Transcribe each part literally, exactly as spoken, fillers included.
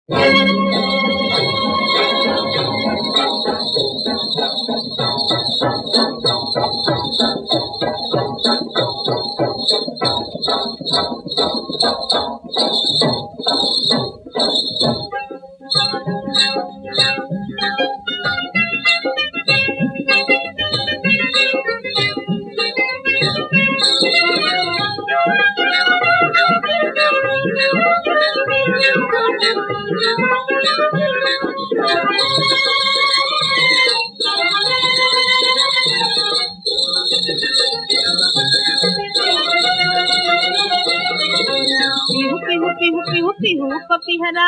पीहू पीहू पीहू पपीहरा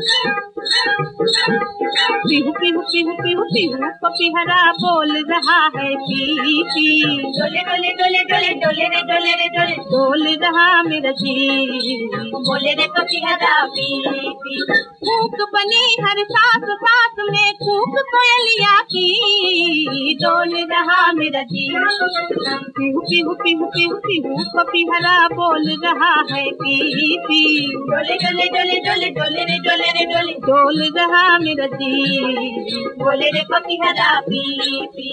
पीहू पीहू पीहू पीहू पीहू पपीहरा बोल रहा है पी पी डोले डोले डोले डोले डोले रे डोले रे डोले डोल रहा मेरा जी बोले रे पपीहरा पी पी कूक बनी हर सांस सांस में कूक कोयलिया की डोल रहा मेरा जी पीहू पीहू पीहू पीहू पीहू पपीहरा बोल रहा है पी पी डोले डोले डोले डोले डोले रे डोले रे डोले डोल रहा मेरा जी बोले रे पपीहरा पी पी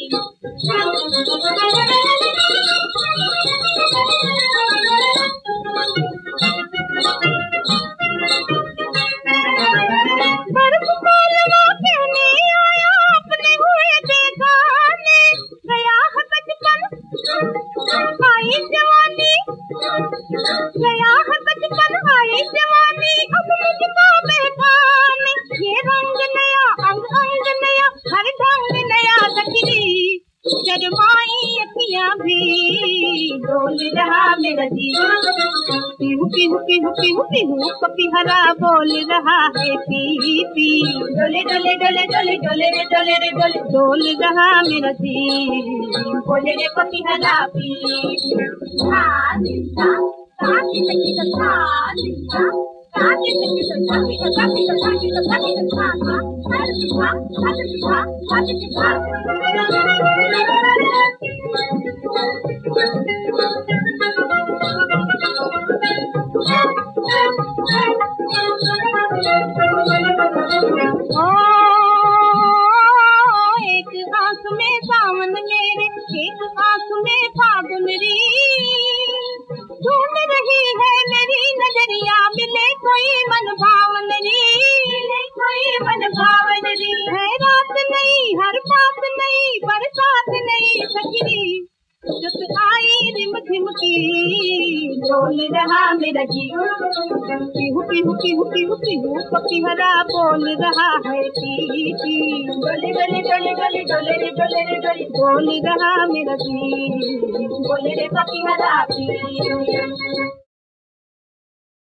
बरस मालवा कहने आया अपने हुए बेगाने गया है बचपन आई जवानी गया है बचपन आई जवानी अब मुझको बेगाने ये रंग नया अंग अंग नया हर ढंग नया दखली शर्माई अखियां भी डोल रहा मेरा जी पीहू पीहू पीहू पीहू पीहू पपीहरा बोल रहा है पी पी डोले डोले डोले डोले डोले रे डोले रे डोले डोल रहा मेरा जी बोले रे पपीहरा पी एक आंख में सावन मेरे एक आंख में फागुन री ढूंढ रही है मेरी नजरिया मिले कोई मन भावन री मिले कोई मन भावन री है रात नहीं हर बात नहीं बरसात नहीं सखी जुत आई रिम झिम की डोल रहा मेरा जी पीहू पीहू पीहू पीहू पीहू पपीहरा बोल रहा है पी पी डोले डोले डोले डोले डोले रे डोले रे डोले डोल रहा मेरा जी बोले रे पपीहरा पी